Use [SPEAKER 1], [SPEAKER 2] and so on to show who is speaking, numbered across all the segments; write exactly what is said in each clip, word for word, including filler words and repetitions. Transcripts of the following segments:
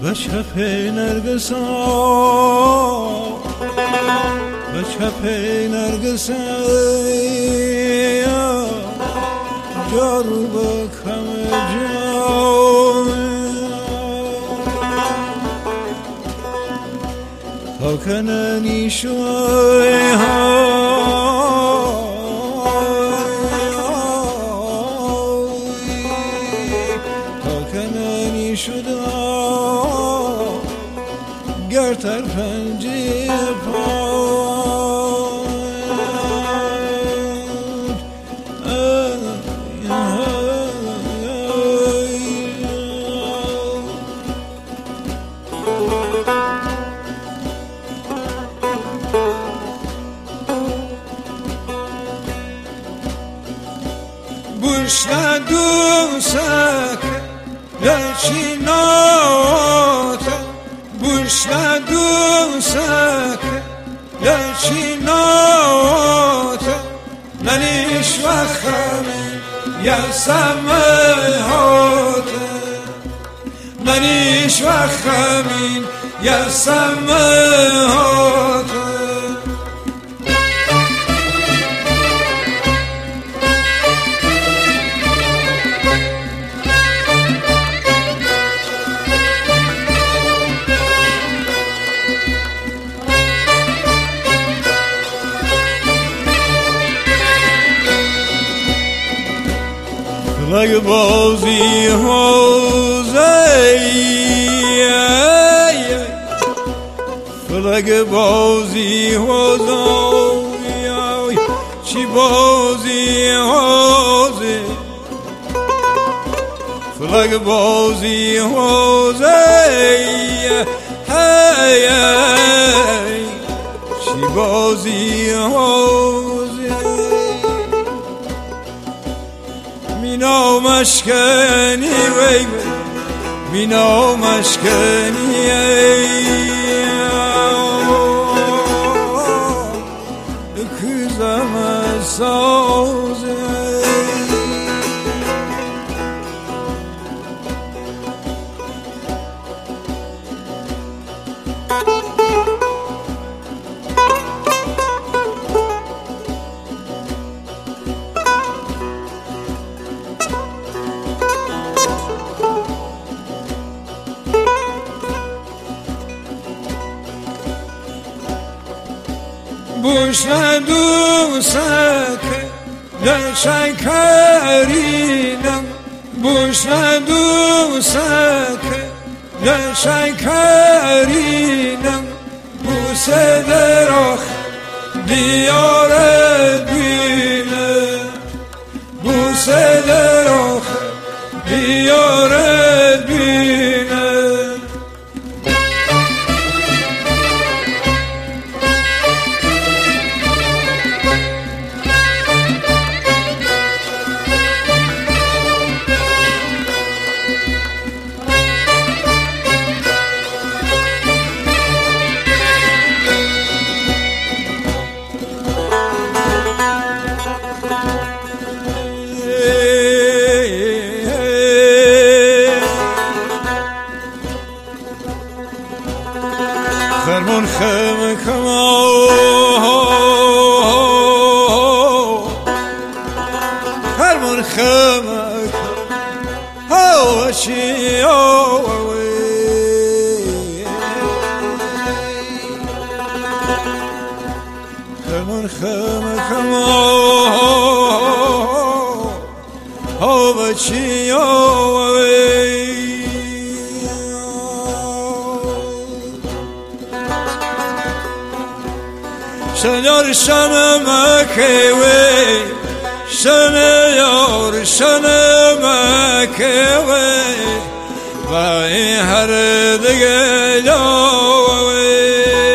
[SPEAKER 1] به چپ نرگسا به چپ نرگسا جار بکم جام تا کننی شوی ها گر تر پنجه بوش ندوسک لچی نات بوش ندوسک لچی نات منیش وخمی یسم هات منیش وخمی یسم هات فلک بازی حوزه فلک بازی حوزه چی بازی حوزه فلک بازی حوزه چی بازی حوزه مینا مشکنی وی مینا مشکنی کزم سازه بوش ندوسک لشکرینم بوش ندوسک لشکرینم بوسه درخ دیار بینه بوسه درخ دیار بینه خرمون خم کما خرمون خم هوا چی خرمون خم کما هوا چی شنیار شنمکوی شنیار شنمکوی و این هر دیگه لاوی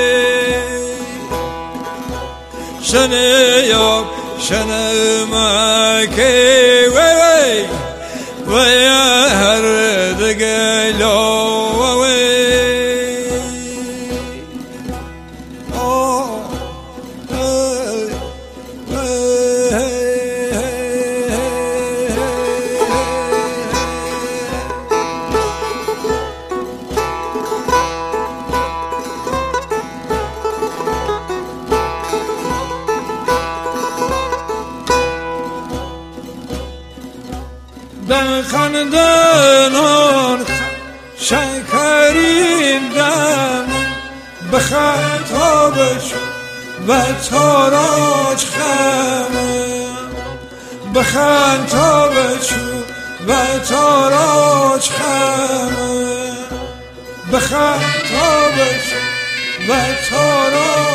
[SPEAKER 1] شنیار شنمکوی و این هر دیگه لاوی خندنان شکرین دم بخند تا بشو و تاراج خمه بخند تا بشو و تاراج خمه بخند تا بشو و تاراج